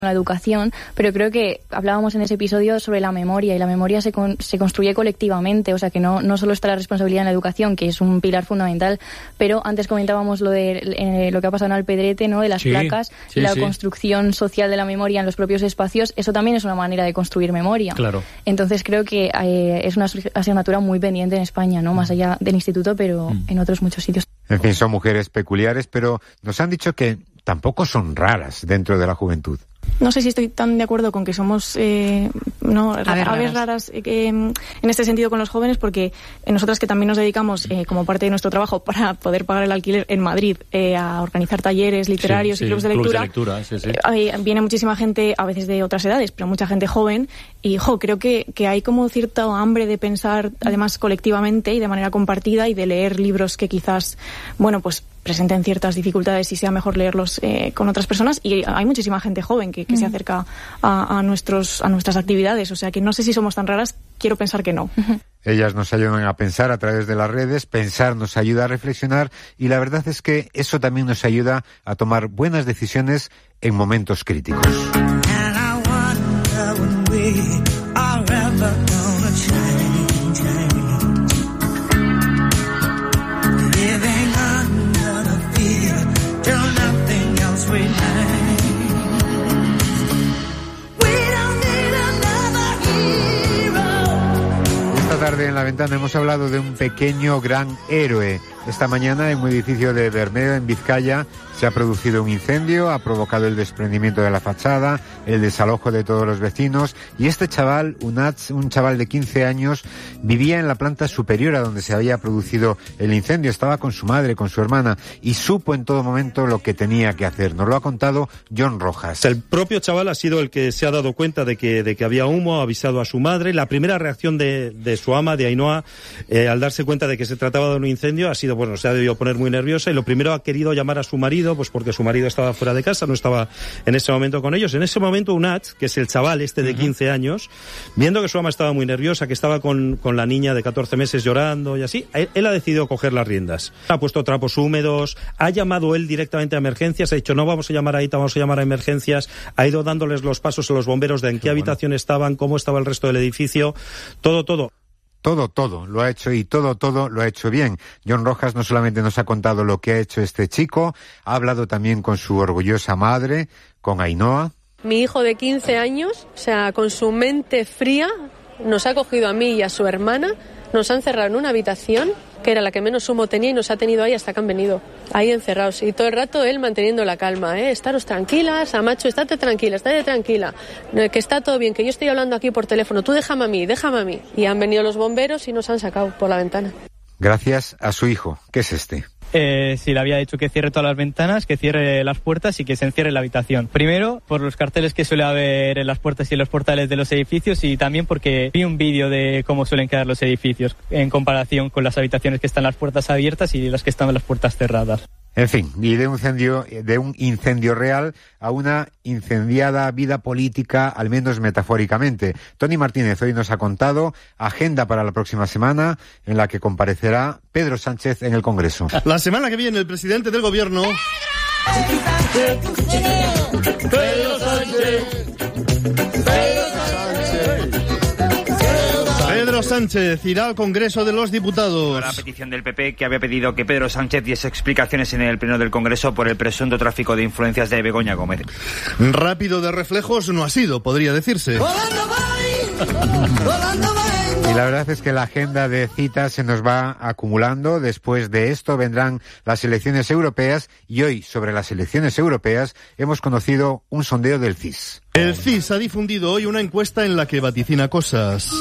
la educación, pero creo que hablábamos en ese episodio sobre la memoria, y la memoria se construye colectivamente, o sea que no solo está la responsabilidad en la educación, que es un pilar fundamental, pero antes comentábamos lo de lo que ha pasado en Alpedrete, ¿no? De las placas, la construcción social de la memoria en los propios espacios, eso también es una manera de construir memoria. Claro. Entonces creo que es una asignatura muy pendiente en España, ¿no? Más allá del instituto, pero en otros muchos sitios. En fin, son mujeres peculiares, pero nos han dicho que tampoco son raras dentro de la juventud. No sé si estoy tan de acuerdo con que somos aves raras en este sentido con los jóvenes, porque nosotras que también nos dedicamos como parte de nuestro trabajo para poder pagar el alquiler en Madrid a organizar talleres literarios y clubes de lectura, viene muchísima gente, a veces de otras edades, pero mucha gente joven, y creo que hay como cierta hambre de pensar además colectivamente y de manera compartida, y de leer libros que quizás, pues presenten ciertas dificultades y sea mejor leerlos con otras personas, y hay muchísima gente joven que se acerca a nuestras actividades, o sea que no sé si somos tan raras, quiero pensar que no. Ellas nos ayudan a pensar a través de las redes, pensar nos ayuda a reflexionar, y la verdad es que eso también nos ayuda a tomar buenas decisiones en momentos críticos. Tarde en La Ventana hemos hablado de un pequeño gran héroe. Esta mañana en un edificio de Bermeo, en Vizcaya, se ha producido un incendio, ha provocado el desprendimiento de la fachada, el desalojo de todos los vecinos, y este chaval, un chaval de 15 años, vivía en la planta superior a donde se había producido el incendio. Estaba con su madre, con su hermana, y supo en todo momento lo que tenía que hacer. Nos lo ha contado John Rojas. El propio chaval ha sido el que se ha dado cuenta de que había humo, ha avisado a su madre. La primera reacción de su ama, de Ainhoa, al darse cuenta de que se trataba de un incendio, ha sido, se ha debido poner muy nerviosa, y lo primero ha querido llamar a su marido, pues porque su marido estaba fuera de casa, no estaba en ese momento con ellos. En ese momento Unat, que es el chaval de 15 años, viendo que su ama estaba muy nerviosa, que estaba con la niña de 14 meses llorando y así, él ha decidido coger las riendas. Ha puesto trapos húmedos, ha llamado él directamente a emergencias, ha dicho no vamos a llamar a ITA, vamos a llamar a emergencias, ha ido dándoles los pasos a los bomberos de en qué habitación estaban, cómo estaba el resto del edificio, todo. Todo lo ha hecho, y todo lo ha hecho bien. John Rojas no solamente nos ha contado lo que ha hecho este chico, ha hablado también con su orgullosa madre, con Ainhoa. Mi hijo de 15 años, con su mente fría, nos ha cogido a mí y a su hermana, nos han encerrado en una habitación que era la que menos humo tenía, y nos ha tenido ahí hasta que han venido, ahí encerrados, y todo el rato él manteniendo la calma, estaros tranquilas, Amacho, estate tranquila, que está todo bien, que yo estoy hablando aquí por teléfono, tú déjame a mí, y han venido los bomberos y nos han sacado por la ventana. Gracias a su hijo, que es este. Sí, le había dicho que cierre todas las ventanas, que cierre las puertas y que se encierre la habitación. Primero, por los carteles que suele haber en las puertas y en los portales de los edificios, y también porque vi un vídeo de cómo suelen quedar los edificios en comparación con las habitaciones que están las puertas abiertas y las que están las puertas cerradas. En fin, y de un incendio real a una incendiada vida política, al menos metafóricamente. Tony Martínez hoy nos ha contado agenda para la próxima semana, en la que comparecerá Pedro Sánchez en el Congreso. La semana que viene el presidente del gobierno... ¡Pedro Sánchez! Pedro Sánchez irá al Congreso de los Diputados. La petición del PP, que había pedido que Pedro Sánchez diese explicaciones en el Pleno del Congreso por el presunto tráfico de influencias de Begoña Gómez. Rápido de reflejos no ha sido, podría decirse. Y la verdad es que la agenda de citas se nos va acumulando. Después de esto vendrán las elecciones europeas, y hoy, sobre las elecciones europeas, hemos conocido un sondeo del CIS. El CIS ha difundido hoy una encuesta en la que vaticina cosas.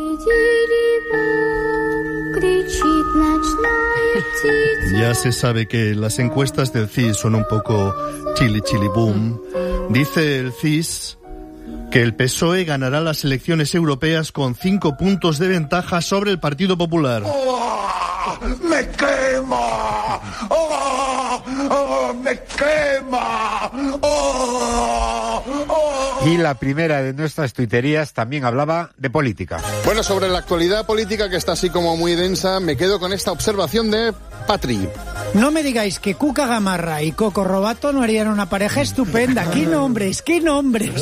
Ya se sabe que las encuestas del CIS son un poco chili boom. Dice el CIS que el PSOE ganará las elecciones europeas con 5 puntos de ventaja sobre el Partido Popular. ¡Oh, ¡me quema! ¡Oh, oh, me quema! ¡Oh, oh! Y la primera de nuestras tuiterías también hablaba de política. Bueno, sobre la actualidad política, que está así como muy densa, me quedo con esta observación de Patri. No me digáis que Cuca Gamarra y Coco Robato no harían una pareja estupenda. ¡Qué nombres, qué nombres!